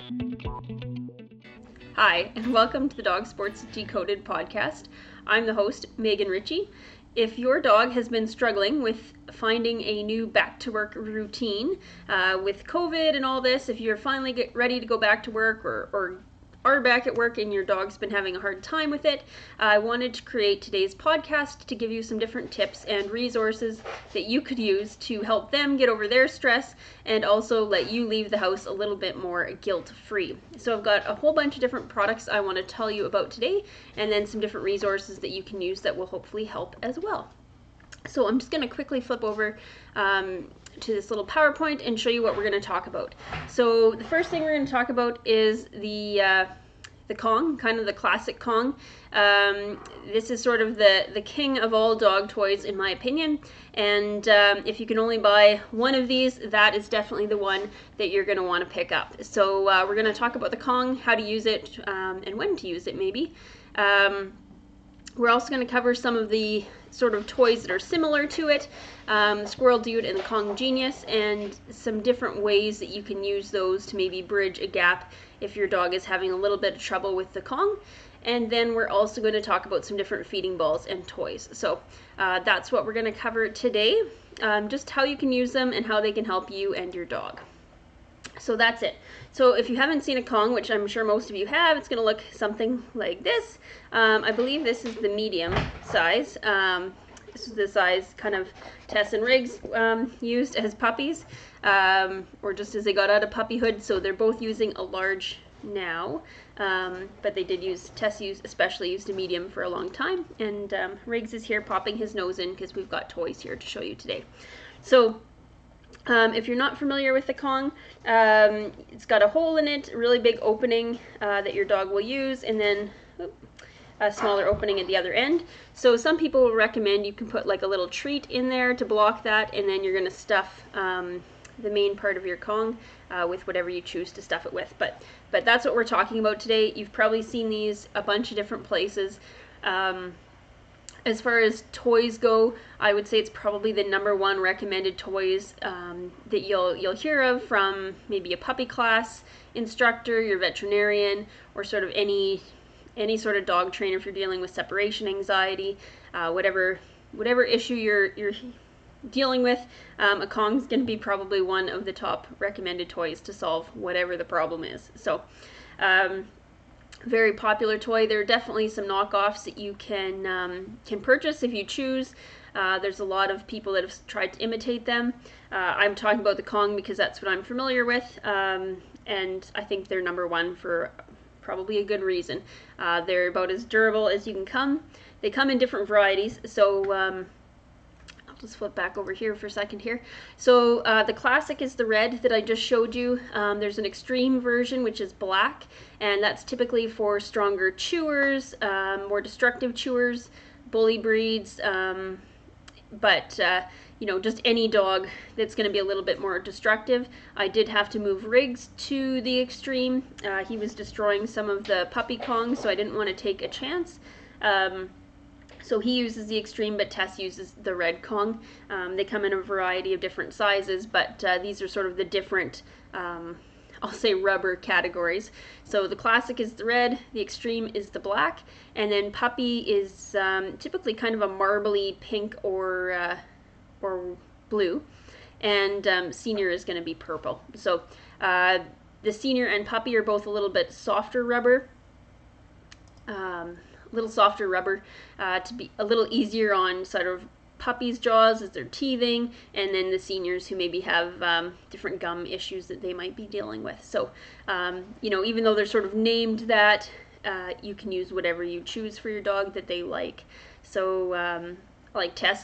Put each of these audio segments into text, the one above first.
Hi, and welcome to the Dog Sports Decoded podcast. I'm the host, Megan Ritchie. If your dog has been struggling with finding a new back to work routine with COVID and all this, if you're finally ready to go back to work or are back at work and your dog's been having a hard time with it, I wanted to create today's podcast to give you some different tips and resources that you could use to help them get over their stress and also let you leave the house a little bit more guilt-free. So I've got a whole bunch of different products I want to tell you about today, and then some different resources that you can use that will hopefully help as well. So I'm just going to quickly flip over to this little PowerPoint and show you what we're going to talk about. So the first thing we're going to talk about is the Kong, kind of the classic Kong. This is sort of the king of all dog toys in my opinion, and if you can only buy one of these, that is definitely the one that you're going to want to pick up. So we're going to talk about the Kong, how to use it, and when to use it maybe. We're also going to cover some of the sort of toys that are similar to it, the Squirrel Dude and the Kong Genius, and some different ways that you can use those to maybe bridge a gap if your dog is having a little bit of trouble with the Kong. And then we're also going to talk about some different feeding balls and toys. So that's what we're going to cover today, just how you can use them and how they can help you and your dog. So that's it. So if you haven't seen a Kong, which I'm sure most of you have, it's going to look something like this. I believe this is the medium size. This is the size kind of Tess and Riggs used as puppies, or just as they got out of puppyhood. So they're both using a large now, but they did use, Tess especially used a medium for a long time, and Riggs is here popping his nose in because we've got toys here to show you today. So if you're not familiar with the Kong, it's got a hole in it, a really big opening that your dog will use, and then a smaller opening at the other end. So some people will recommend you can put like a little treat in there to block that, and then you're going to stuff the main part of your Kong with whatever you choose to stuff it with. But that's what we're talking about today. You've probably seen these a bunch of different places. As far as toys go, I would say it's probably the #1 recommended toys that you'll hear of from maybe a puppy class instructor, your veterinarian, or sort of any sort of dog trainer if you're dealing with separation anxiety, whatever issue you're dealing with. A Kong's going to be probably one of the top recommended toys to solve whatever the problem is. So very popular toy. There are definitely some knockoffs that you can purchase if you choose. There's a lot of people that have tried to imitate them. I'm talking about the Kong because that's what I'm familiar with, and I think they're #1 for probably a good reason. They're about as durable as you can come. They come in different varieties, so I'll just flip back over here for a second here. So the classic is the red that I just showed you. There's an extreme version which is black, and that's typically for stronger chewers, more destructive chewers, bully breeds, but you know, just any dog that's going to be a little bit more destructive. I did have to move Riggs to the extreme. He was destroying some of the puppy Kongs, so I didn't want to take a chance. So he uses the extreme, but Tess uses the red Kong. They come in a variety of different sizes, but these are sort of the different, I'll say, rubber categories. So the classic is the red, the extreme is the black, and then puppy is typically kind of a marbly pink or blue, and senior is going to be purple. So the senior and puppy are both a little bit softer rubber. To be a little easier on sort of puppies' jaws as they're teething, and then the seniors who maybe have different gum issues that they might be dealing with. So, you know, even though they're sort of named that, you can use whatever you choose for your dog that they like. So, like Tess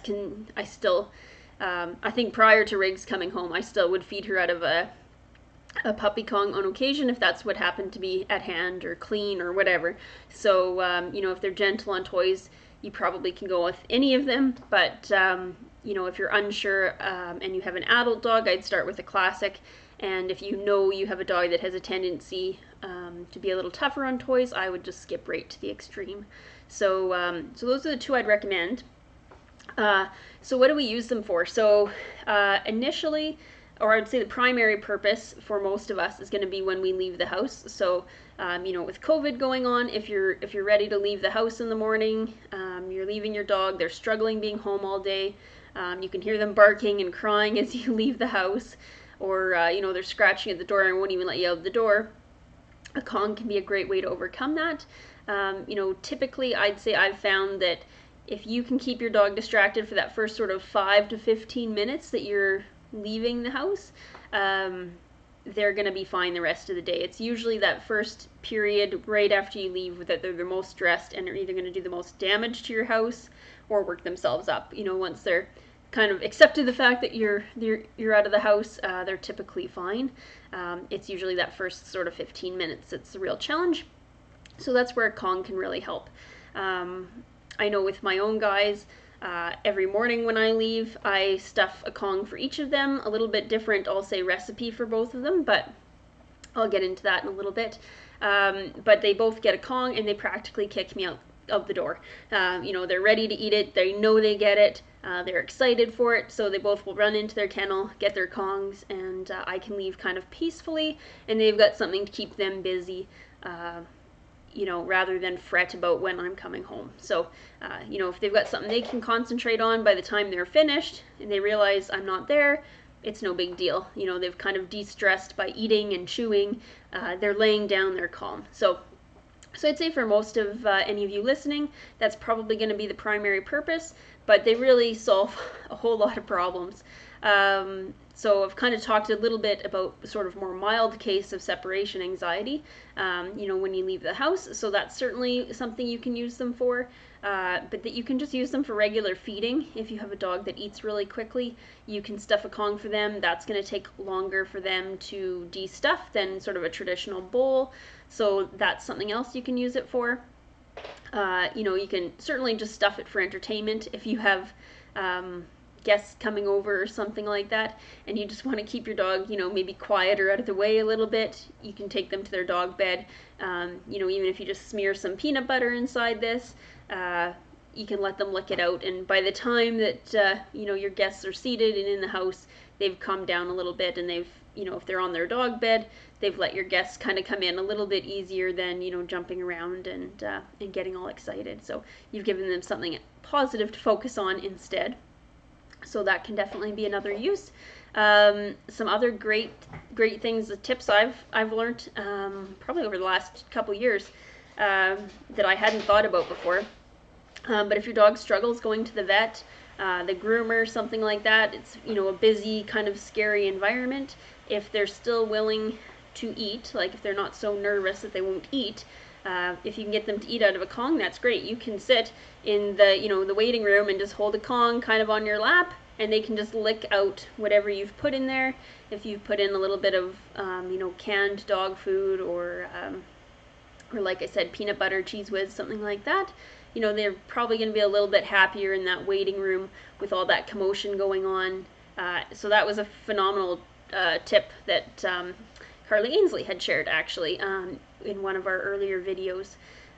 I think prior to Riggs coming home, I still would feed her out of a puppy Kong on occasion if that's what happened to be at hand or clean or whatever. So, you know, if they're gentle on toys, you probably can go with any of them. But, you know, if you're unsure and you have an adult dog, I'd start with a classic. And if you know you have a dog that has a tendency to be a little tougher on toys, I would just skip right to the extreme. So, so those are the two I'd recommend. So what do we use them for? So initially, or I would say the primary purpose for most of us is going to be when we leave the house. So, with COVID going on, if you're ready to leave the house in the morning, you're leaving your dog, they're struggling being home all day. You can hear them barking and crying as you leave the house, or they're scratching at the door and won't even let you out the door. A Kong can be a great way to overcome that. Typically I'd say I've found that if you can keep your dog distracted for that first sort of 5 to 15 minutes that you're leaving the house, they're going to be fine the rest of the day. It's usually that first period right after you leave that they're the most stressed and are either going to do the most damage to your house or work themselves up. Once they're kind of accepted the fact that you're out of the house, they're typically fine. It's usually that first sort of 15 minutes that's the real challenge. So that's where a Kong can really help. I know with my own guys, every morning when I leave, I stuff a Kong for each of them. A little bit different, I'll say, recipe for both of them, but I'll get into that in a little bit. But they both get a Kong and they practically kick me out of the door. They're ready to eat it. They know they get it. They're excited for it, so they both will run into their kennel, get their Kongs, and I can leave kind of peacefully, and they've got something to keep them busy, rather than fret about when I'm coming home. So, if they've got something they can concentrate on by the time they're finished, and they realize I'm not there, it's no big deal. They've kind of de-stressed by eating and chewing. They're laying down, they're calm. So I'd say for most of any of you listening, that's probably going to be the primary purpose, but they really solve a whole lot of problems. So I've kind of talked a little bit about sort of more mild case of separation anxiety, when you leave the house. So that's certainly something you can use them for, but that you can just use them for regular feeding. If you have a dog that eats really quickly, you can stuff a Kong for them. That's going to take longer for them to de-stuff than sort of a traditional bowl. So that's something else you can use it for. You can certainly just stuff it for entertainment if you have guests coming over or something like that, and you just want to keep your dog, maybe quiet or out of the way a little bit. You can take them to their dog bed. Even if you just smear some peanut butter inside this, you can let them lick it out, and by the time that your guests are seated and in the house, they've calmed down a little bit, and they've, if they're on their dog bed, they've let your guests kind of come in a little bit easier than, jumping around and getting all excited. So you've given them something positive to focus on instead. So that can definitely be another use. Some other great things, the tips I've learned probably over the last couple years that I hadn't thought about before. But if your dog struggles going to the vet, the groomer, something like that, it's a busy kind of scary environment. If they're still willing to eat, like if they're not so nervous that they won't eat, if you can get them to eat out of a Kong, that's great. You can sit in the waiting room and just hold a Kong kind of on your lap, and they can just lick out whatever you've put in there. If you've put in a little bit of canned dog food or like I said, peanut butter, Cheez Whiz, something like that, they're probably going to be a little bit happier in that waiting room with all that commotion going on. So that was a phenomenal tip that Carly Ainsley had shared actually in one of our earlier videos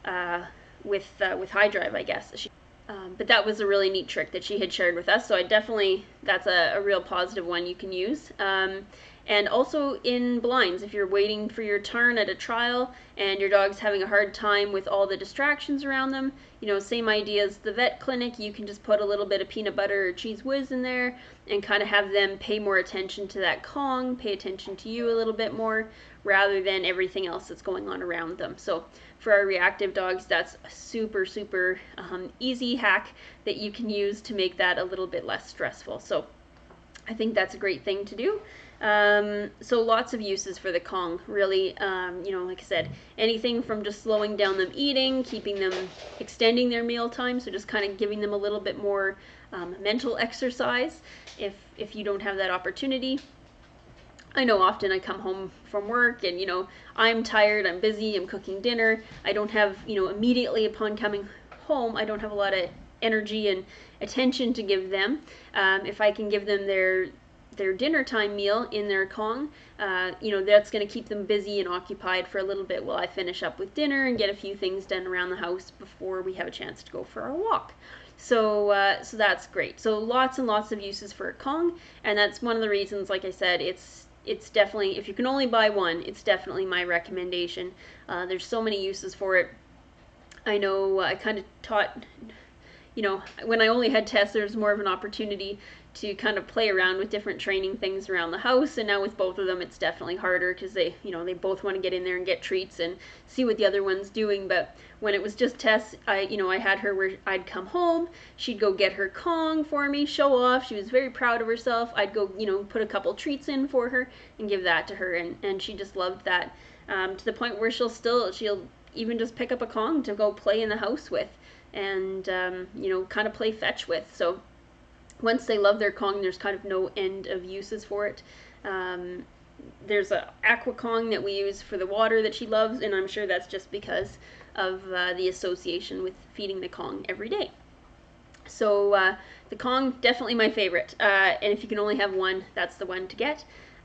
with High Drive, I guess. But that was a really neat trick that she had shared with us, so that's a real positive one you can use. And also in blinds, if you're waiting for your turn at a trial and your dog's having a hard time with all the distractions around them, same idea as the vet clinic. You can just put a little bit of peanut butter or Cheez Whiz in there and kind of have them pay more attention to that Kong, pay attention to you a little bit more, rather than everything else that's going on around them. So for our reactive dogs, that's a super, super easy hack that you can use to make that a little bit less stressful. So I think that's a great thing to do. So lots of uses for the Kong, really. Like I said, anything from just slowing down them eating, extending their meal time, so just kind of giving them a little bit more mental exercise if you don't have that opportunity. I know often I come home from work and, I'm tired, I'm busy, I'm cooking dinner. I don't have, immediately upon coming home, I don't have a lot of energy and attention to give them. If I can give them their dinner time meal in their Kong, that's going to keep them busy and occupied for a little bit while I finish up with dinner and get a few things done around the house before we have a chance to go for our walk. So that's great. So lots and lots of uses for a Kong, and that's one of the reasons, like I said, it's definitely, if you can only buy one, it's definitely my recommendation. There's so many uses for it. I know I kind of taught, when I only had Tess, there was more of an opportunity to kind of play around with different training things around the house, and now with both of them it's definitely harder because they both want to get in there and get treats and see what the other one's doing. But when it was just Tess, I had her where I'd come home, she'd go get her Kong for me, show off, she was very proud of herself, I'd go put a couple treats in for her and give that to her, and she just loved that, to the point where she'll even just pick up a Kong to go play in the house with, and kind of play fetch with. So once they love their Kong, there's kind of no end of uses for it. There's a Aqua Kong that we use for the water that she loves, and I'm sure that's just because of the association with feeding the Kong every day. So the Kong, definitely my favorite, and if you can only have one, that's the one to get.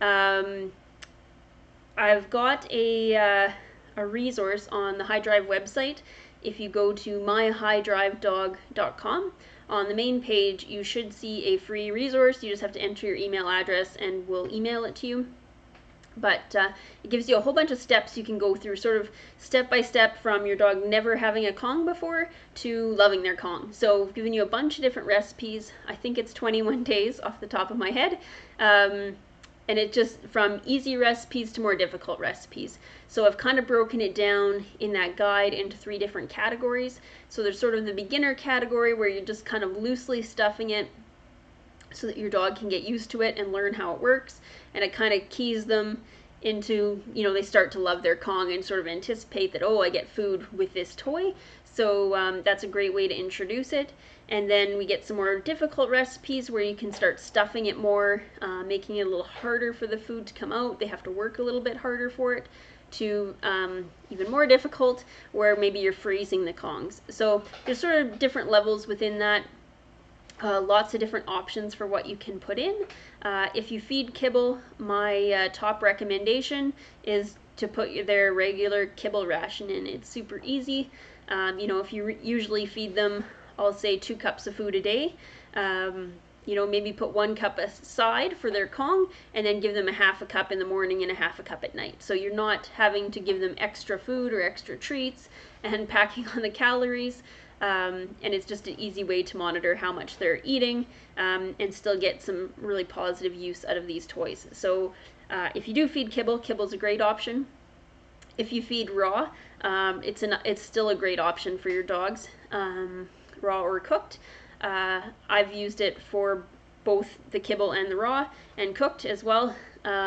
I've got a resource on the HighDrive website. If you go to myhighdrivedog.com, on the main page you should see a free resource. You just have to enter your email address and we'll email it to you. But it gives you a whole bunch of steps you can go through, sort of step by step, from your dog never having a Kong before to loving their Kong. So I've given you a bunch of different recipes. I think it's 21 days off the top of my head. And it just, from easy recipes to more difficult recipes. So I've kind of broken it down in that guide into 3 different categories. So there's sort of the beginner category where you're just kind of loosely stuffing it so that your dog can get used to it and learn how it works. And it kind of keys them into, they start to love their Kong and sort of anticipate that, oh, I get food with this toy. So that's a great way to introduce it. And then we get some more difficult recipes where you can start stuffing it more, making it a little harder for the food to come out. They have to work a little bit harder for it, to even more difficult, where maybe you're freezing the Kongs. So there's sort of different levels within that. Lots of different options for what you can put in. If you feed kibble, my top recommendation is to put their regular kibble ration in. It's super easy. If you usually feed them, I'll say 2 cups of food a day, maybe put 1 cup aside for their Kong, and then give them a half a cup in the morning and a half a cup at night. So you're not having to give them extra food or extra treats and packing on the calories. And it's just an easy way to monitor how much they're eating, and still get some really positive use out of these toys. So if you do feed kibble, kibble's a great option. If you feed raw, it's still a great option for your dogs, raw or cooked. I've used it for both the kibble and the raw, and cooked as well.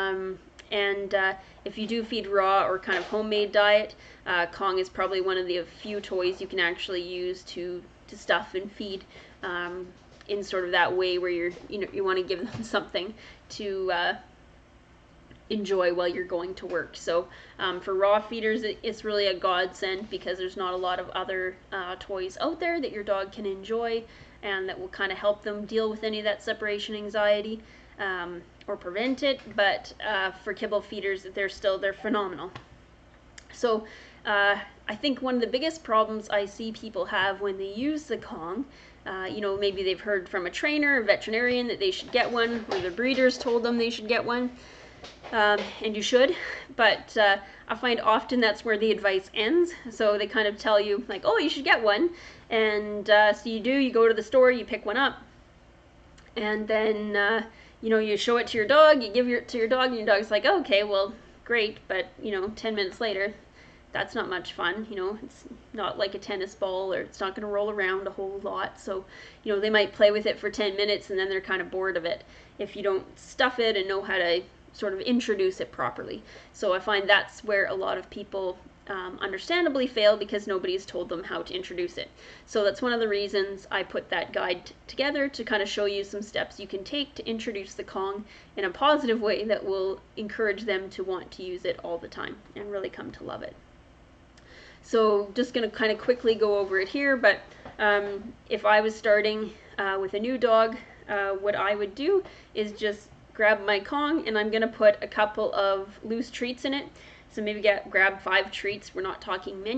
If you do feed raw or kind of homemade diet, Kong is probably one of the few toys you can actually use to stuff and feed in sort of that way where you want to give them something to enjoy while you're going to work. So for raw feeders, it's really a godsend, because there's not a lot of other toys out there that your dog can enjoy and that will kind of help them deal with any of that separation anxiety, or prevent it. But for kibble feeders, they're phenomenal. So I think one of the biggest problems I see people have when they use the Kong, maybe they've heard from a trainer, a veterinarian, that they should get one, or the breeders told them they should get one, and you should, but I find often that's where the advice ends. So they kind of tell you, like, oh, you should get one, and so you go to the store, you pick one up, and then you show it to your dog, you give it to your dog, and your dog's like, oh, okay, well, great, but 10 minutes later, that's not much fun. It's not like a tennis ball, or it's not going to roll around a whole lot. So they might play with it for 10 minutes and then they're kind of bored of it if you don't stuff it and know how to sort of introduce it properly. So I find that's where a lot of people understandably fail, because nobody's told them how to introduce it. So that's one of the reasons I put that guide together, to kind of show you some steps you can take to introduce the Kong in a positive way that will encourage them to want to use it all the time and really come to love it. So just going to kind of quickly go over it here, but if I was starting with a new dog, what I would do is just grab my Kong, and I'm going to put a couple of loose treats in it. So maybe grab 5 treats, we're not talking many,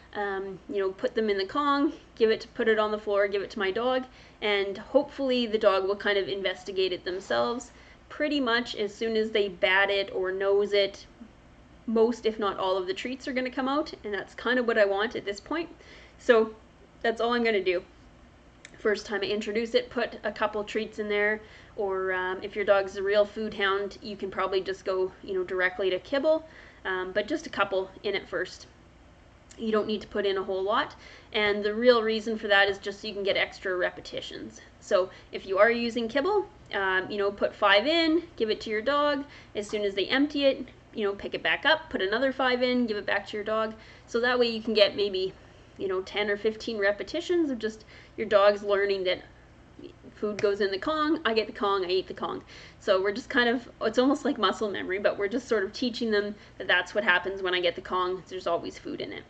Put them in the Kong, put it on the floor, give it to my dog, and hopefully the dog will kind of investigate it themselves. Pretty much as soon as they bat it or nose it, most if not all of the treats are going to come out, and that's kind of what I want at this point. So that's all I'm going to do. First time I introduce it, put a couple treats in there, or if your dog's a real food hound, you can probably just go directly to kibble, but just a couple in it first. You don't need to put in a whole lot, and the real reason for that is just so you can get extra repetitions. So if you are using kibble, put 5 in, give it to your dog. As soon as they empty it, pick it back up, put another 5 in, give it back to your dog. So that way you can get maybe 10 or 15 repetitions of just your dog's learning that food goes in the Kong, I get the Kong, I eat the Kong. So we're just it's almost like muscle memory, but we're just sort of teaching them that that's what happens when I get the Kong. There's always food in it.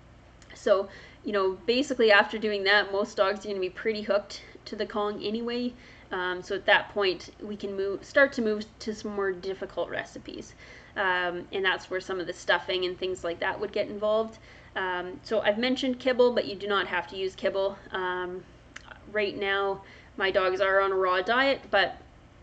So, basically after doing that, most dogs are going to be pretty hooked to the Kong anyway. So at that point, we can start to move to some more difficult recipes. And that's where some of the stuffing and things like that would get involved. So I've mentioned kibble, but you do not have to use kibble. Right now, my dogs are on a raw diet, but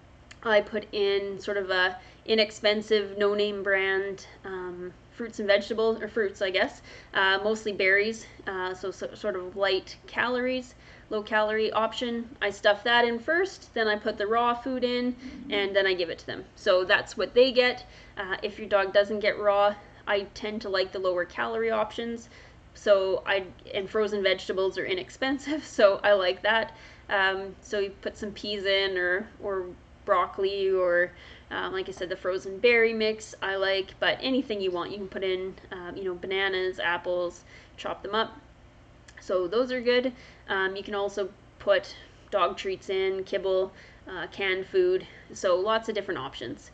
I put in sort of a inexpensive, no-name brand fruits and vegetables, or fruits, I guess, mostly berries, so sort of light calories, low calorie option. I stuff that in first, then I put the raw food in, and then I give it to them. So that's what they get. If your dog doesn't get raw, I tend to like the lower calorie options. So and frozen vegetables are inexpensive, so I like that. So you put some peas in, or broccoli, or like I said, the frozen berry mix I like, but anything you want you can put in, bananas, apples, chop them up. So those are good. You can also put dog treats in, kibble, canned food, so lots of different options.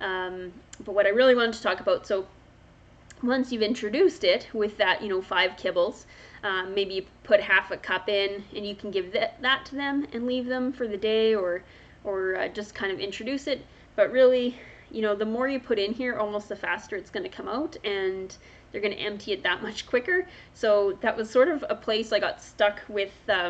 But what I really wanted to talk about, so once you've introduced it with that, 5 kibbles, maybe you put half a cup in, and you can give that to them and leave them for the day, or just kind of introduce it. But really, the more you put in here, almost the faster it's going to come out, and they're going to empty it that much quicker. So that was sort of a place I got stuck with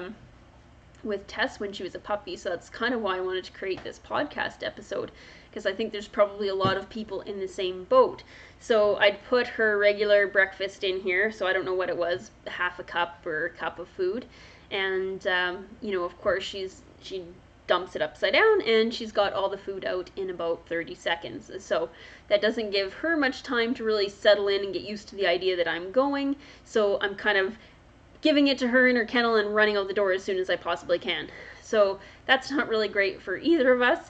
Tess when she was a puppy. So that's kind of why I wanted to create this podcast episode, because I think there's probably a lot of people in the same boat. So I'd put her regular breakfast in here, so I don't know what it was, half a cup or a cup of food, and of course she dumps it upside down, and she's got all the food out in about 30 seconds. So that doesn't give her much time to really settle in and get used to the idea that I'm going. So I'm kind of giving it to her in her kennel and running out the door as soon as I possibly can. So that's not really great for either of us,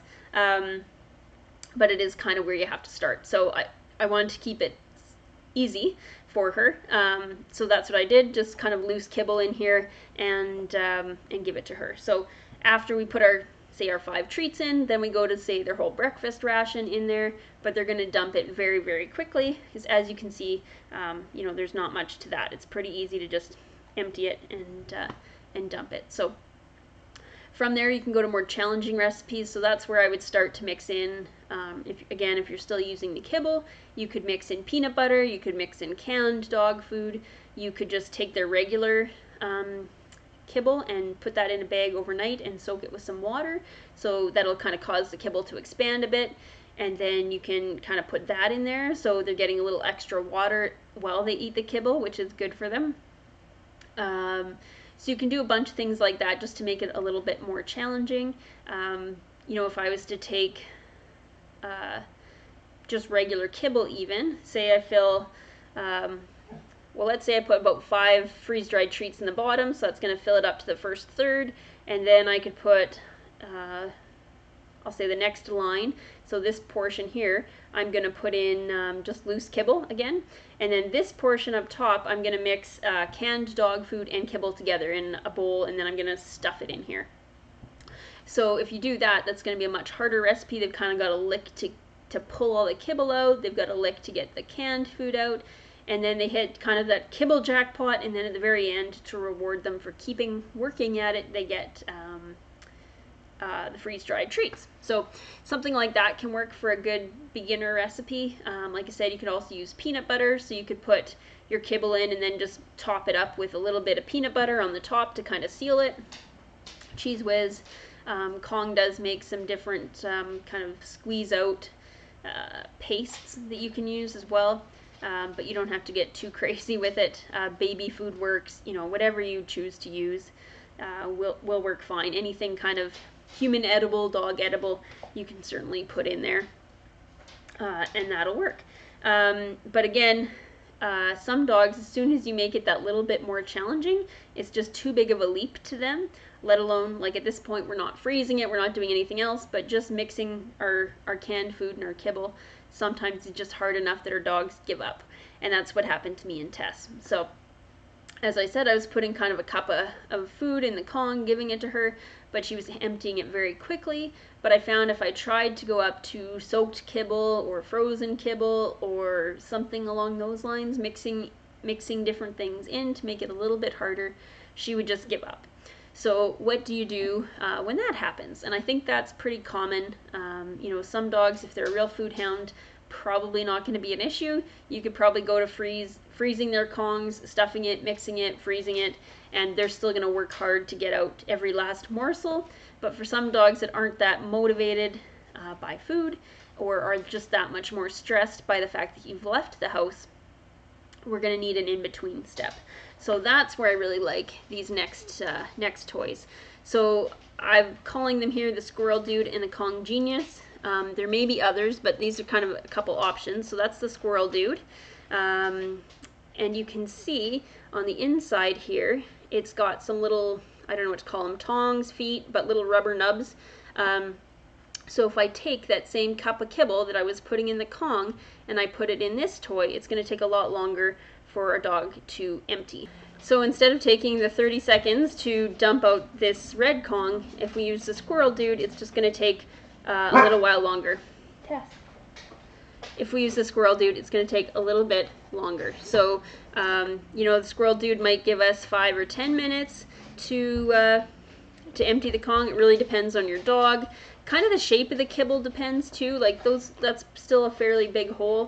but it is kind of where you have to start. So I wanted to keep it easy for her, so that's what I did, just kind of loose kibble in here, and give it to her. So after we put our 5 treats in, then we go to their whole breakfast ration in there, but they're going to dump it very, very quickly, because as you can see, there's not much to that. It's pretty easy to just empty it and dump it. So from there you can go to more challenging recipes. So that's where I would start to mix in, if you're still using the kibble, you could mix in peanut butter, you could mix in canned dog food, you could just take their regular kibble and put that in a bag overnight and soak it with some water. So that'll kind of cause the kibble to expand a bit, and then you can kind of put that in there, so they're getting a little extra water while they eat the kibble, which is good for them. So you can do a bunch of things like that just to make it a little bit more challenging. If I was to take just regular kibble, even, say I fill, let's say I put about 5 freeze-dried treats in the bottom, so that's going to fill it up to the first third, and then I could put, I'll say the next line, so this portion here, I'm going to put in just loose kibble again, and then this portion up top, I'm going to mix canned dog food and kibble together in a bowl, and then I'm going to stuff it in here. So if you do that, that's going to be a much harder recipe. They've kind of got a lick to pull all the kibble out, they've got a lick to get the canned food out, and then they hit kind of that kibble jackpot, and then at the very end, to reward them for working at it, they get the freeze-dried treats. So something like that can work for a good beginner recipe. Like I said, you could also use peanut butter, so you could put your kibble in and then just top it up with a little bit of peanut butter on the top to kind of seal it. Cheese Whiz, Kong does make some different kind of squeeze out pastes that you can use as well. But you don't have to get too crazy with it. Baby food works, whatever you choose to use will work fine. Anything kind of human edible, dog edible, you can certainly put in there, and that'll work. But again, some dogs, as soon as you make it that little bit more challenging, it's just too big of a leap to them, let alone, like at this point, we're not freezing it, we're not doing anything else, but just mixing our canned food and our kibble, sometimes it's just hard enough that our dogs give up. And that's what happened to me and Tess. So, as I said, I was putting kind of a cup of food in the Kong, giving it to her, but she was emptying it very quickly. But I found if I tried to go up to soaked kibble or frozen kibble or something along those lines, mixing different things in to make it a little bit harder, she would just give up. So what do you do when that happens? And I think that's pretty common. Some dogs, if they're a real food hound, probably not going to be an issue. You could probably go to freezing their Kongs, stuffing it, mixing it, freezing it, and they're still going to work hard to get out every last morsel. But for some dogs that aren't that motivated by food, or are just that much more stressed by the fact that you've left the house, we're going to need an in-between step. So that's where I really like these next toys. So I'm calling them here the Squirrel Dude and the Kong Genius. There may be others, but these are kind of a couple options. So that's the Squirrel Dude. And you can see on the inside here, it's got some little, I don't know what to call them, tongs, feet, but little rubber nubs. So if I take that same cup of kibble that I was putting in the Kong and I put it in this toy, it's going to take a lot longer for a dog to empty. So instead of taking the 30 seconds to dump out this red Kong, if we use the Squirrel Dude, it's just going to take a little while longer. Tess. If we use the Squirrel Dude, it's going to take a little bit longer. So, the Squirrel Dude might give us 5 or 10 minutes to empty the Kong. It really depends on your dog. Kind of the shape of the kibble depends too. Like that's still a fairly big hole.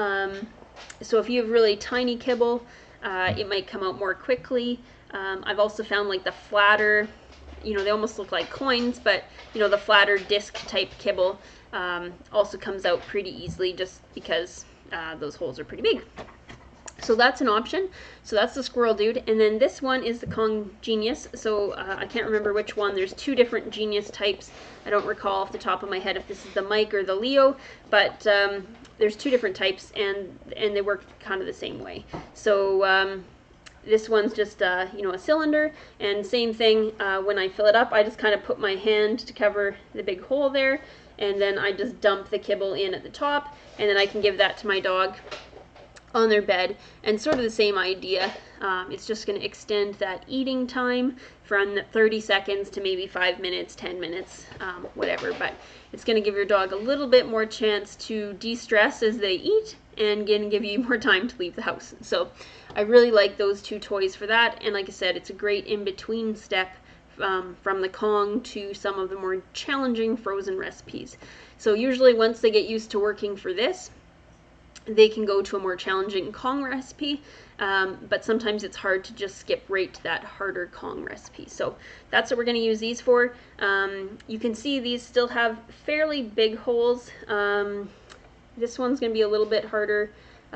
So if you have really tiny kibble, it might come out more quickly. I've also found like the flatter, they almost look like coins, but the flatter disc type kibble also comes out pretty easily just because those holes are pretty big. So that's an option. So that's the Squirrel Dude. And then this one is the Kong Genius. So I can't remember which one. There's 2 different Genius types. I don't recall off the top of my head if this is the Mike or the Leo, but there's 2 different types and they work kind of the same way. So this one's just a cylinder, and same thing, when I fill it up, I just kind of put my hand to cover the big hole there, and then I just dump the kibble in at the top, and then I can give that to my dog on their bed. And sort of the same idea. It's just going to extend that eating time from 30 seconds to maybe 5 minutes, 10 minutes, whatever. But it's going to give your dog a little bit more chance to de-stress as they eat and give you more time to leave the house. So I really like those 2 toys for that. And like I said, it's a great in-between step from the Kong to some of the more challenging frozen recipes. So usually once they get used to working for this, they can go to a more challenging Kong recipe, but sometimes it's hard to just skip right to that harder Kong recipe. So that's what we're going to use these for. You can see these still have fairly big holes. This one's going to be a little bit harder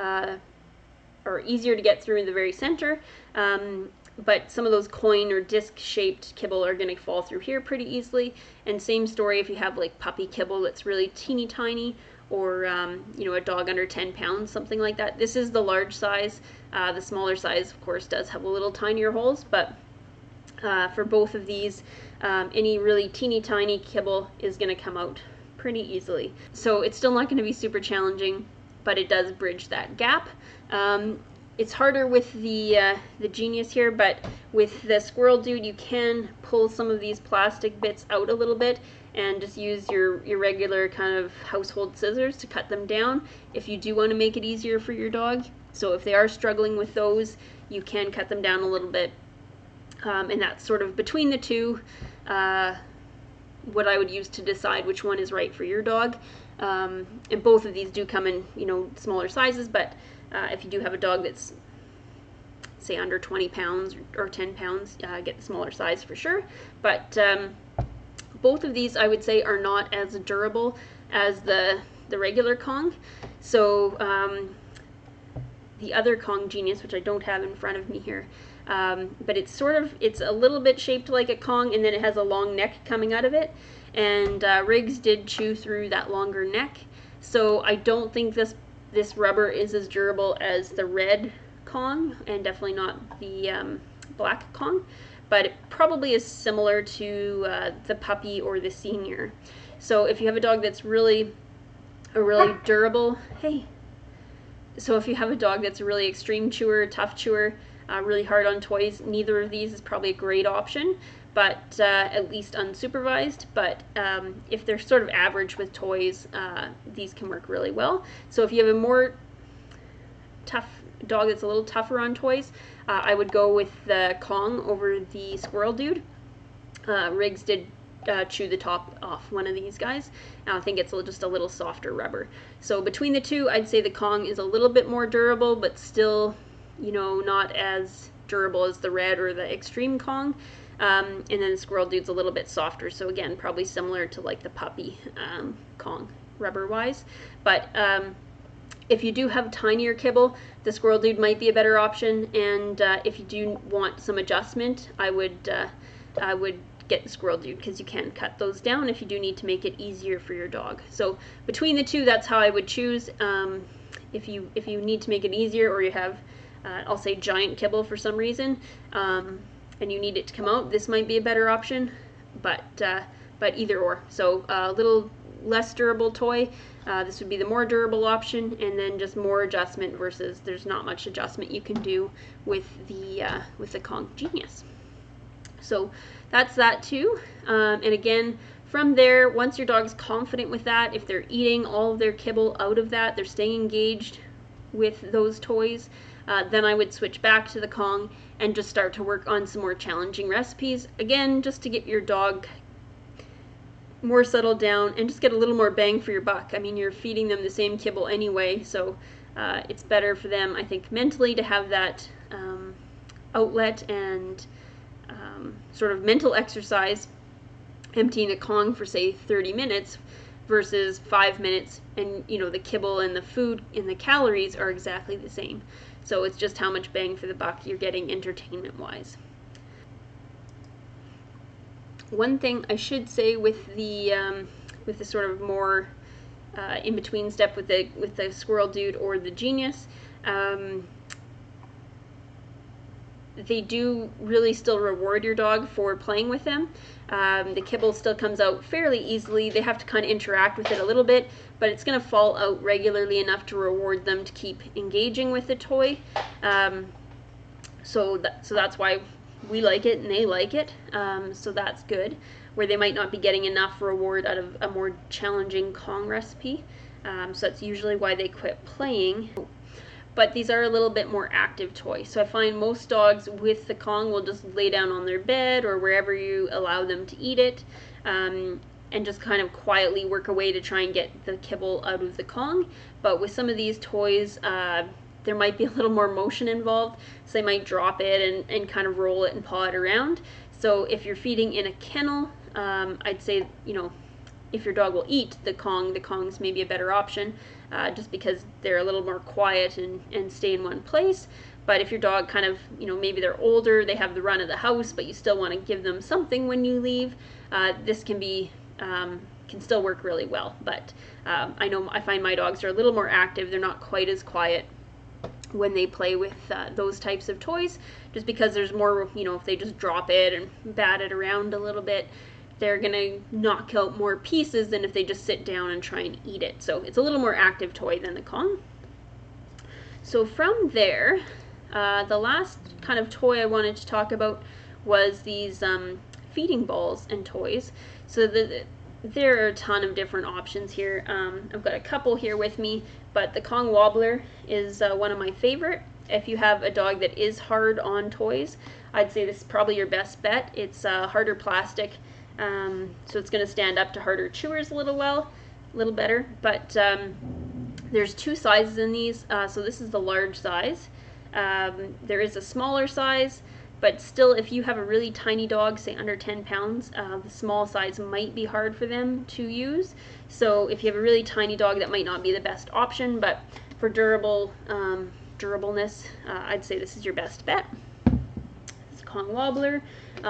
or easier to get through in the very center, but some of those coin or disc shaped kibble are going to fall through here pretty easily. And same story if you have like puppy kibble that's really teeny tiny, or a dog under 10 pounds, something like that. This is the large size. The smaller size, of course, does have a little tinier holes, but for both of these, any really teeny tiny kibble is going to come out pretty easily. So it's still not going to be super challenging, but it does bridge that gap. It's harder with the Genius here, but with the Squirrel Dude, you can pull some of these plastic bits out a little bit and just use your regular kind of household scissors to cut them down if you do want to make it easier for your dog. So if they are struggling with those, you can cut them down a little bit. And that's sort of between the two. what I would use to decide which one is right for your dog. And both of these do come in, smaller sizes, but if you do have a dog that's, say, under 20 pounds or 10 pounds, get the smaller size for sure. But both of these, I would say, are not as durable as the regular Kong. So the other Kong Genius, which I don't have in front of me here, but it's a little bit shaped like a Kong, and then it has a long neck coming out of it. And Riggs did chew through that longer neck, so I don't think this rubber is as durable as the red Kong, and definitely not the black Kong, but it probably is similar to the puppy or the senior. So if you have a dog that's really durable, so if you have a dog that's a really extreme chewer, tough chewer, really hard on toys, neither of these is probably a great option, but at least unsupervised. But if they're sort of average with toys, these can work really well. So if you have a more tough dog that's a little tougher on toys, I would go with the Kong over the Squirrel Dude. Riggs did chew the top off one of these guys. I think it's just a little softer rubber. So between the two, I'd say the Kong is a little bit more durable, but still, not as durable as the red or the Extreme Kong. And then the Squirrel Dude's a little bit softer, so again, probably similar to like the puppy Kong rubber-wise. But if you do have tinier kibble, the Squirrel Dude might be a better option. And if you do want some adjustment, I would get the Squirrel Dude, because you can cut those down if you do need to make it easier for your dog. So between the two, that's how I would choose. If you need to make it easier, or you have, I'll say, giant kibble for some reason, and you need it to come out, this might be a better option. But either or. So a little less durable toy, this would be the more durable option, and then just more adjustment versus there's not much adjustment you can do with the Kong Genius. So that's that too. And again, from there, once your dog's confident with that, if they're eating all of their kibble out of that, they're staying engaged with those toys, then I would switch back to the Kong and just start to work on some more challenging recipes. Again, just to get your dog more settled down and just get a little more bang for your buck. I mean, you're feeding them the same kibble anyway, so it's better for them, I think, mentally to have that outlet and sort of mental exercise, emptying a Kong for, say, 30 minutes versus 5 minutes, and the kibble and the food and the calories are exactly the same. So it's just how much bang for the buck you're getting entertainment wise. One thing I should say with the sort of more in between step with the Squirrel Dude or the Genius, they do really still reward your dog for playing with them. The kibble still comes out fairly easily. They have to kind of interact with it a little bit, but it's going to fall out regularly enough to reward them to keep engaging with the toy. So that's why we like it and they like it. So that's good, where they might not be getting enough reward out of a more challenging Kong recipe. So that's usually why they quit playing. But these are a little bit more active toys. So I find most dogs with the Kong will just lay down on their bed or wherever you allow them to eat it, and just kind of quietly work away to try and get the kibble out of the Kong. But with some of these toys, there might be a little more motion involved, so they might drop it and kind of roll it and paw it around. So if you're feeding in a kennel, I'd say, if your dog will eat the Kongs may be a better option, just because they're a little more quiet and stay in one place. But if your dog kind of, maybe they're older, they have the run of the house, but you still want to give them something when you leave, this can still work really well. But I find my dogs are a little more active. They're not quite as quiet when they play with those types of toys, just because there's more, if they just drop it and bat it around a little bit, they're going to knock out more pieces than if they just sit down and try and eat it. So it's a little more active toy than the Kong. So from there, the last kind of toy I wanted to talk about was these feeding balls and toys. So there are a ton of different options here. I've got a couple here with me, but the Kong Wobbler is one of my favorite. If you have a dog that is hard on toys, I'd say this is probably your best bet. It's harder plastic, So it's going to stand up to harder chewers a little better. But there's two sizes in these. So this is the large size. There is a smaller size, but still, if you have a really tiny dog, say under 10 pounds, the small size might be hard for them to use. So if you have a really tiny dog, that might not be the best option, but for durableness, I'd say this is your best bet. This is Kong Wobbler.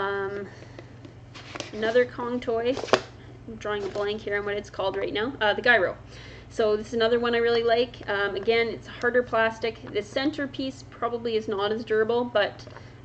Another Kong toy. I'm drawing a blank here on what it's called right now. The Gyro. So this is another one I really like. Again, it's harder plastic. The centerpiece probably is not as durable, but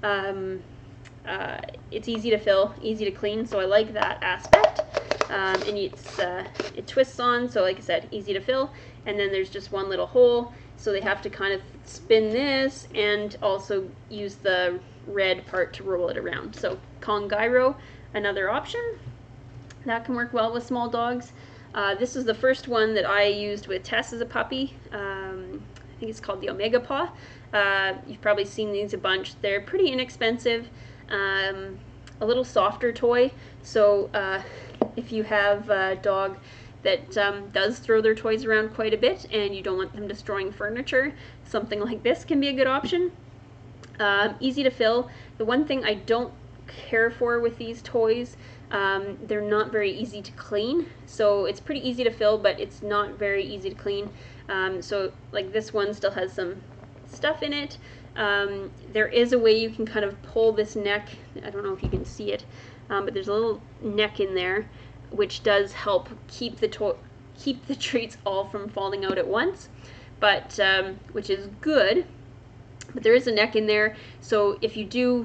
it's easy to fill, easy to clean, so I like that aspect. And it twists on, so like I said, easy to fill. And then there's just one little hole, so they have to kind of spin this and also use the red part to roll it around. So Kong Gyro, another option. That can work well with small dogs. This is the first one that I used with Tess as a puppy. I think it's called the Omega Paw. You've probably seen these a bunch. They're pretty inexpensive, a little softer toy. So if you have a dog that does throw their toys around quite a bit and you don't want them destroying furniture, something like this can be a good option. Easy to fill. The one thing I don't care for with these toys, they're not very easy to clean. So it's pretty easy to fill, but it's not very easy to clean. So like this one still has some stuff in it. There is a way you can kind of pull this neck. I don't know if you can see it, but there's a little neck in there which does help keep the treats all from falling out at once, but which is good. But there is a neck in there, so it's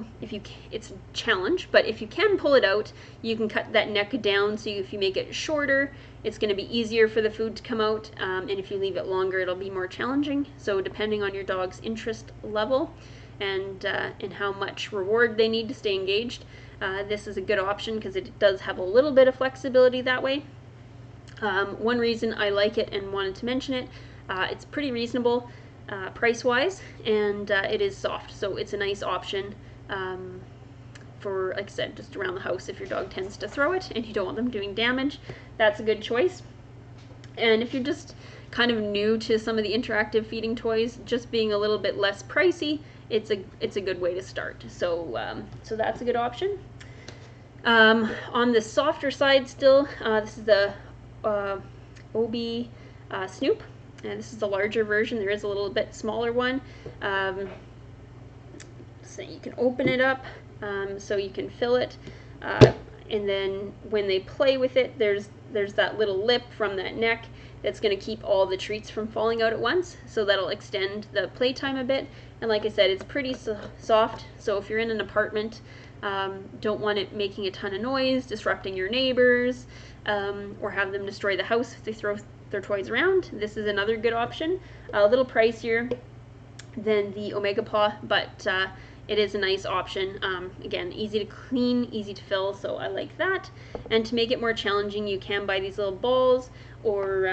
a challenge, but if you can pull it out, you can cut that neck down, so if you make it shorter, it's going to be easier for the food to come out, and if you leave it longer, it'll be more challenging. So depending on your dog's interest level and how much reward they need to stay engaged, this is a good option because it does have a little bit of flexibility that way. One reason I like it and wanted to mention it, it's pretty reasonable price-wise, and it is soft, so it's a nice option for, like I said, just around the house if your dog tends to throw it and you don't want them doing damage. That's a good choice. And if you're just kind of new to some of the interactive feeding toys, just being a little bit less pricey, it's a good way to start. So so that's a good option. On the softer side still, this is the Obie Snoop. And this is the larger version. There is a little bit smaller one. So you can open it up so you can fill it. And then when they play with it, there's that little lip from that neck that's going to keep all the treats from falling out at once. So that'll extend the playtime a bit. And like I said, it's pretty soft. So if you're in an apartment, don't want it making a ton of noise, disrupting your neighbors, or have them destroy the house if they throw their toys around, this is another good option. A little pricier than the Omega Paw, but it is a nice option. Again, easy to clean, easy to fill, so I like that. And to make it more challenging, you can buy these little balls, or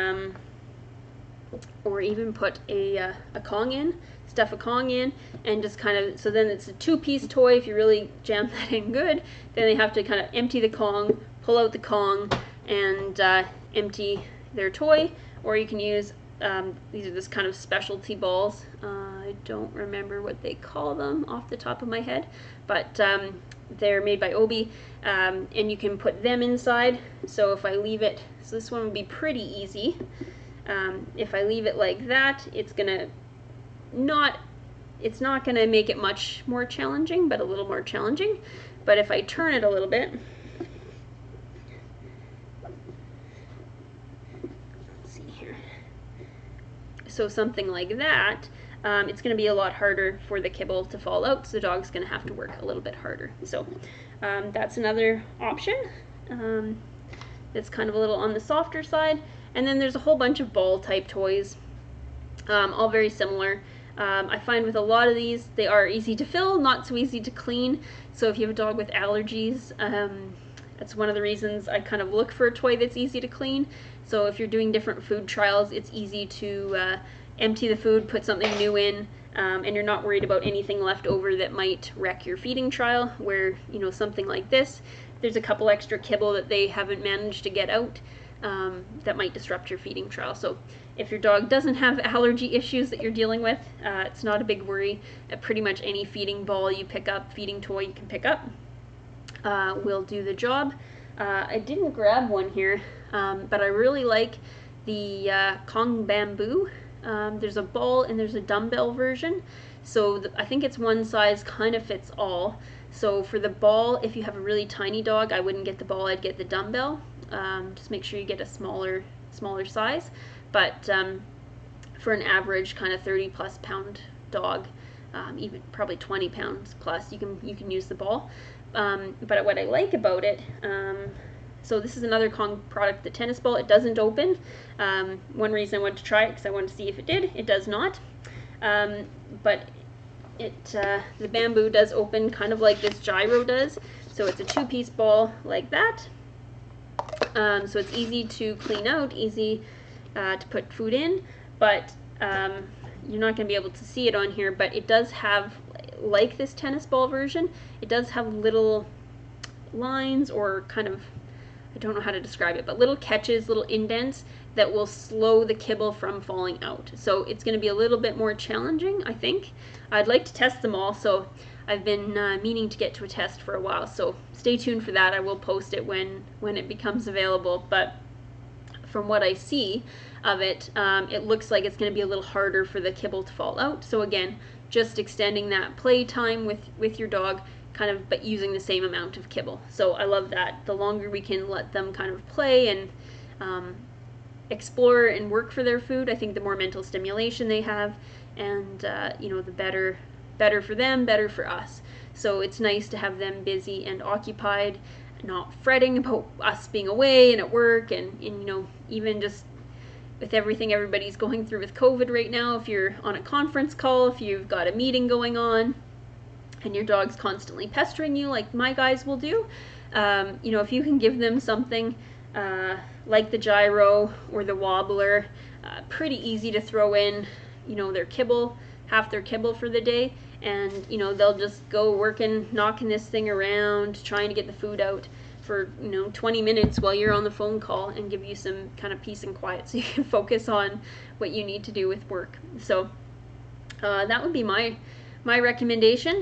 even put a Kong in, stuff a Kong in, and just kind of, so then it's a two-piece toy. If you really jam that in good, then they have to kind of empty the Kong, pull out the Kong, and empty their toy. Or you can use these are this kind of specialty balls. I don't remember what they call them off the top of my head, but they're made by Obie, and you can put them inside. So if I leave it, so this one would be pretty easy. If I leave it like that, it's not gonna make it much more challenging, but a little more challenging. But if I turn it a little bit, so something like that, it's going to be a lot harder for the kibble to fall out, so the dog's going to have to work a little bit harder. So that's another option. That's kind of a little on the softer side. And then there's a whole bunch of ball type toys, all very similar. I find with a lot of these, they are easy to fill, not so easy to clean. So if you have a dog with allergies, that's one of the reasons I kind of look for a toy that's easy to clean. So if you're doing different food trials, it's easy to empty the food, put something new in, and you're not worried about anything left over that might wreck your feeding trial, where, you know, something like this, there's a couple extra kibble that they haven't managed to get out that might disrupt your feeding trial. So if your dog doesn't have allergy issues that you're dealing with, it's not a big worry. Pretty much any feeding ball you pick up, feeding toy you can pick up, will do the job. I didn't grab one here, but I really like the Kong Bamboo. There's a ball and there's a dumbbell version. So I think it's one size kind of fits all. So for the ball, if you have a really tiny dog, I wouldn't get the ball, I'd get the dumbbell. Just make sure you get a smaller size. But for an average kind of 30 plus pound dog, even probably 20 pounds plus, you can use the ball. But what I like about it, so this is another Kong product, the tennis ball. It doesn't open. One reason I wanted to try it because I wanted to see if it did. It does not. But the Bamboo does open kind of like this gyro does. So it's a 2-piece ball like that. So it's easy to clean out, easy to put food in, but you're not going to be able to see it on here, but it does have, like this tennis ball version, it does have little lines or kind of, I don't know how to describe it, but little catches, little indents that will slow the kibble from falling out. So it's going to be a little bit more challenging, I think. I'd like to test them all, so I've been meaning to get to a test for a while, so stay tuned for that. I will post it when it becomes available, but from what I see of it, it looks like it's going to be a little harder for the kibble to fall out. So again, just extending that play time with your dog, kind of, but using the same amount of kibble. So I love that. The longer we can let them kind of play and explore and work for their food, I think the more mental stimulation they have, and the better for them, better for us. So it's nice to have them busy and occupied, not fretting about us being away and at work, and even just with everything everybody's going through with COVID right now, if you're on a conference call, if you've got a meeting going on, and your dog's constantly pestering you like my guys will do, if you can give them something like the gyro or the wobbler, pretty easy to throw in, their kibble, half their kibble for the day, and they'll just go working, knocking this thing around, trying to get the food out for 20 minutes while you're on the phone call, and give you some kind of peace and quiet so you can focus on what you need to do with work. So that would be my recommendation.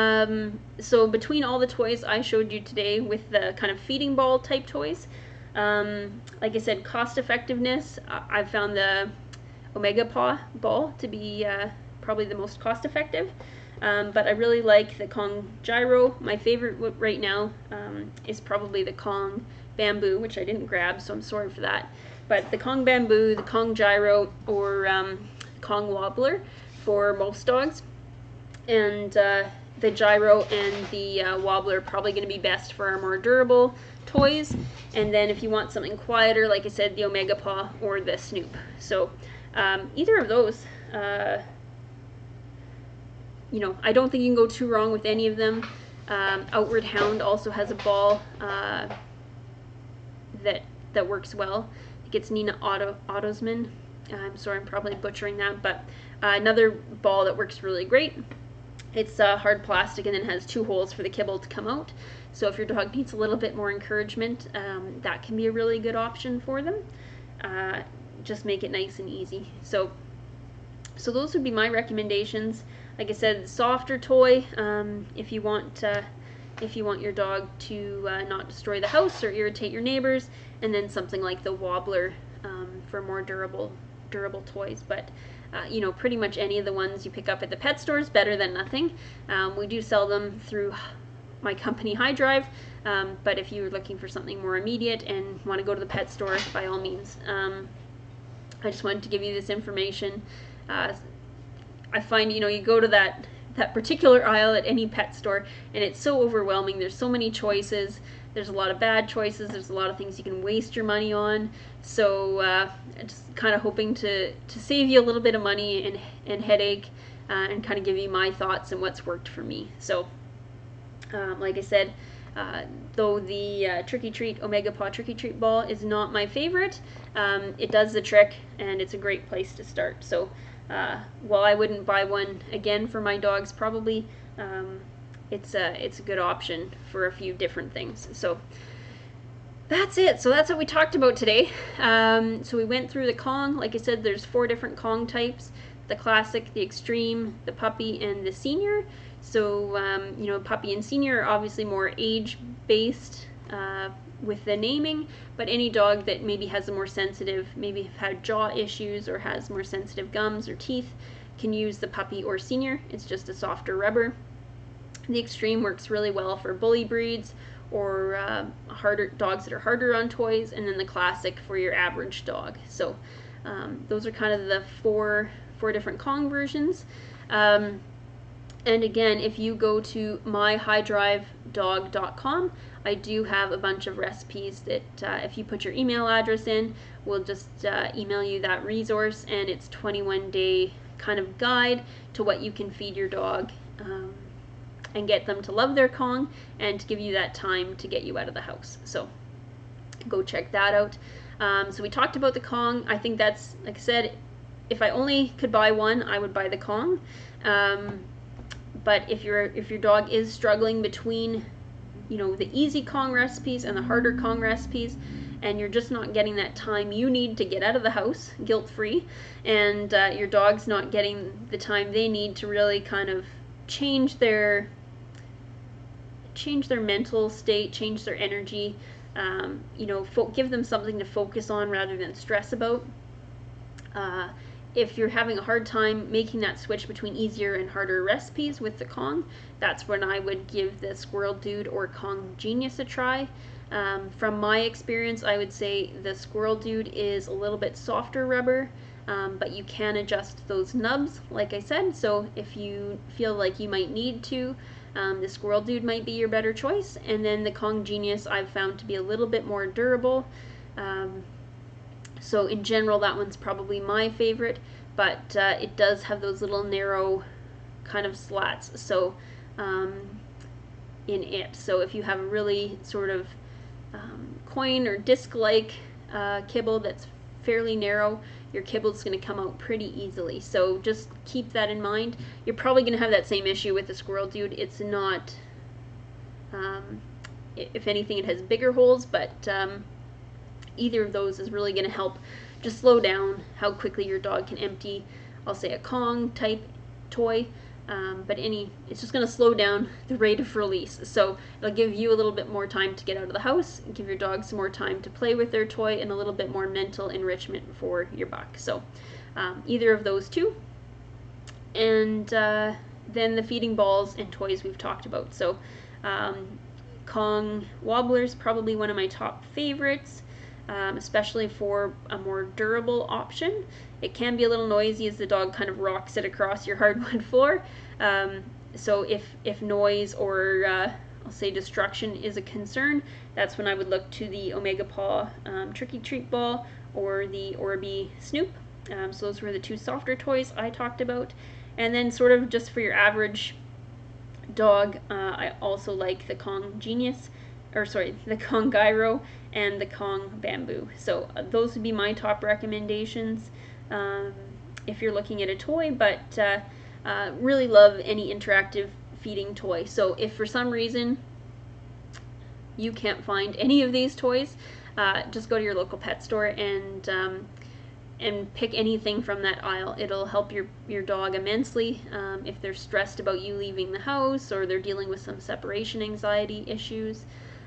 So between all the toys I showed you today with the kind of feeding ball type toys, like I said, cost effectiveness, I've found the Omega Paw ball to be probably the most cost effective. But I really like the Kong Gyro. My favorite right now is probably the Kong Bamboo, which I didn't grab, so I'm sorry for that. But the Kong Bamboo, the Kong Gyro, or Kong Wobbler for most dogs. And the Gyro and the Wobbler are probably going to be best for our more durable toys. And then if you want something quieter, like I said, the Omega Paw or the Snoop. So either of those, I don't think you can go too wrong with any of them. Outward Hound also has a ball that works well. I think it's Nina Ottosman. I'm sorry, I'm probably butchering that, but another ball that works really great. It's hard plastic and then has 2 holes for the kibble to come out. So if your dog needs a little bit more encouragement, that can be a really good option for them. Just make it nice and easy. So those would be my recommendations. Like I said, softer toy, if you want your dog to not destroy the house or irritate your neighbors, and then something like the Wobbler for more durable toys. But pretty much any of the ones you pick up at the pet store is better than nothing. We do sell them through my company, High Drive, but if you're looking for something more immediate and want to go to the pet store, by all means. I just wanted to give you this information. I find, you go to that particular aisle at any pet store, and it's so overwhelming. There's so many choices. There's a lot of bad choices. There's a lot of things you can waste your money on. So just kind of hoping to save you a little bit of money and headache, and kind of give you my thoughts and what's worked for me. So like I said, though the Tricky Treat Omega Paw Tricky Treat ball is not my favorite, it does the trick, and it's a great place to start. So while I wouldn't buy one again for my dogs, probably it's a good option for a few different things. So that's it. So that's what we talked about today. So we went through the Kong. Like I said, there's 4 different Kong types: the classic, the extreme, the puppy, and the senior. So you know, puppy and senior are obviously more age-based with the naming, but any dog that maybe has a more sensitive, maybe had jaw issues or has more sensitive gums or teeth, can use the puppy or senior. It's just a softer rubber. The extreme works really well for bully breeds or harder dogs that are harder on toys, and then the classic for your average dog. So those are kind of the four different Kong versions. And again, if you go to myhighdrivedog.com, I do have a bunch of recipes that if you put your email address in, we'll just email you that resource, and it's 21-day kind of guide to what you can feed your dog and get them to love their Kong and to give you that time to get you out of the house. So go check that out. So we talked about the Kong. I think that's, like I said, if I only could buy one, I would buy the Kong. But if your dog is struggling between, you know, the easy Kong recipes and the harder Kong recipes, and you're just not getting that time you need to get out of the house guilt-free, and your dog's not getting the time they need to really kind of change their mental state, change their energy, you know, give them something to focus on rather than stress about. If you're having a hard time making that switch between easier and harder recipes with the Kong, that's when I would give the Squirrel Dude or Kong Genius a try. From my experience, I would say the Squirrel Dude is a little bit softer rubber, but you can adjust those nubs, like I said. So if you feel like you might need to, the Squirrel Dude might be your better choice. And then the Kong Genius I've found to be a little bit more durable. So in general, that one's probably my favorite, but it does have those little narrow kind of slats so in it. So if you have a really sort of coin or disc-like kibble that's fairly narrow, your kibble's going to come out pretty easily. So just keep that in mind. You're probably going to have that same issue with the Squirrel Dude. It's not, if anything, it has bigger holes, but either of those is really going to help just slow down how quickly your dog can empty, I'll say, a Kong type toy, but it's just going to slow down the rate of release. So it'll give you a little bit more time to get out of the house, and give your dog some more time to play with their toy, and a little bit more mental enrichment for your buck. So either of those two. And then the feeding balls and toys we've talked about. So Kong Wobbler's probably one of my top favorites. Especially for a more durable option. It can be a little noisy as the dog kind of rocks it across your hardwood floor. So if noise or I'll say destruction is a concern, that's when I would look to the Omega Paw Tricky Treat Ball or the Orbi Snoop. So those were the 2 softer toys I talked about. And then sort of just for your average dog, I also like the Kong Genius, the Kong Gyro and the Kong Bamboo. So those would be my top recommendations if you're looking at a toy, but really love any interactive feeding toy. So if for some reason you can't find any of these toys, just go to your local pet store and pick anything from that aisle. It'll help your dog immensely if they're stressed about you leaving the house, or they're dealing with some separation anxiety issues.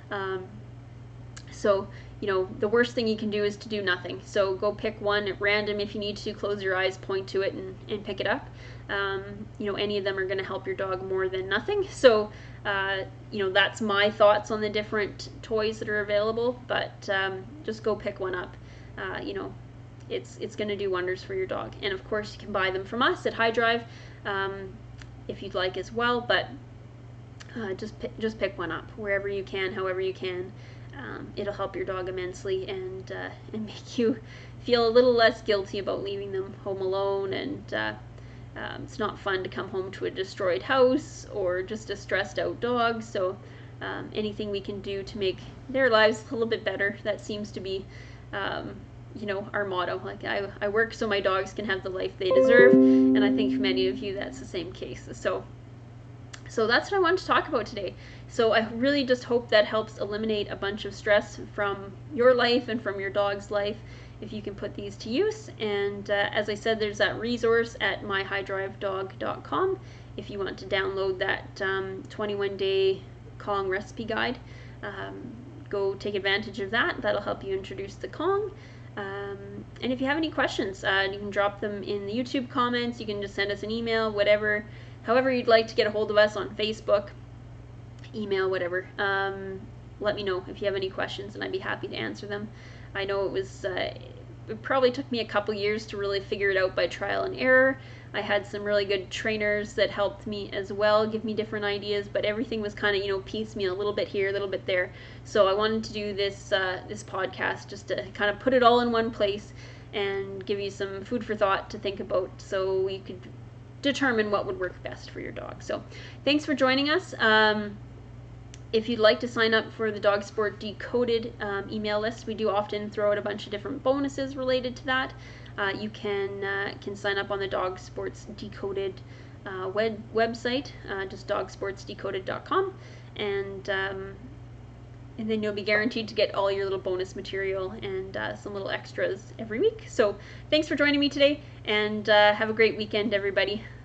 So, you know, the worst thing you can do is to do nothing. So go pick one at random if you need to. Close your eyes, point to it, and pick it up. You know, any of them are going to help your dog more than nothing. So, you know, that's my thoughts on the different toys that are available. But just go pick one up. You know, it's going to do wonders for your dog. And of course, you can buy them from us at High Drive if you'd like as well. But just pick one up wherever you can, however you can. It'll help your dog immensely and make you feel a little less guilty about leaving them home alone. And it's not fun to come home to a destroyed house or just a stressed out dog. So anything we can do to make their lives a little bit better, that seems to be you know, our motto. Like I work so my dogs can have the life they deserve, and I think for many of you that's the same case. So So that's what I wanted to talk about today. So I really just hope that helps eliminate a bunch of stress from your life and from your dog's life if you can put these to use. And as I said, there's that resource at myhighdrivedog.com if you want to download that 21-day Kong recipe guide. Go take advantage of that. That'll help you introduce the Kong. And if you have any questions, you can drop them in the YouTube comments. You can just send us an email, whatever. However you'd like to get a hold of us on Facebook, email, whatever. Let me know if you have any questions, and I'd be happy to answer them. I know it probably took me a couple years to really figure it out by trial and error. I had some really good trainers that helped me as well, give me different ideas, but everything was kind of, piecemeal, a little bit here, a little bit there. So I wanted to do this podcast just to kind of put it all in one place and give you some food for thought to think about so you could determine what would work best for your dog. So thanks for joining us. If you'd like to sign up for the Dog Sport Decoded email list, we do often throw out a bunch of different bonuses related to that. You can sign up on the Dog Sports Decoded website, just dogsportsdecoded.com, and then you'll be guaranteed to get all your little bonus material and some little extras every week. So thanks for joining me today, and have a great weekend, everybody.